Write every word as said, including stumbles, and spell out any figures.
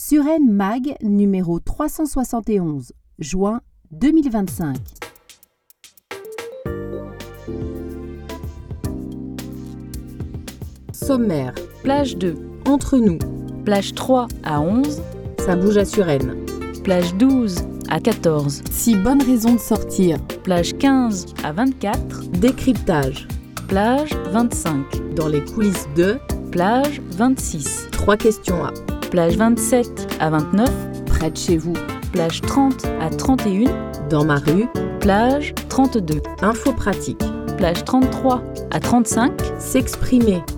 Suresnes Mag numéro trois cent soixante et onze, juin deux mille vingt-cinq. Sommaire. Plage deux, Entre nous. plage trois à onze, Ça bouge à Suresnes. plage douze à quatorze, Six bonnes raisons de sortir. plage quinze à vingt-quatre, Décryptage. plage vingt-cinq, Dans les coulisses de plage vingt-six, Trois questions à plage vingt-sept à vingt-neuf, Près de chez vous. plage trente à trente et une, Dans ma rue. plage trente-deux, Info pratique. plage trente-trois à trente-cinq, S'exprimer.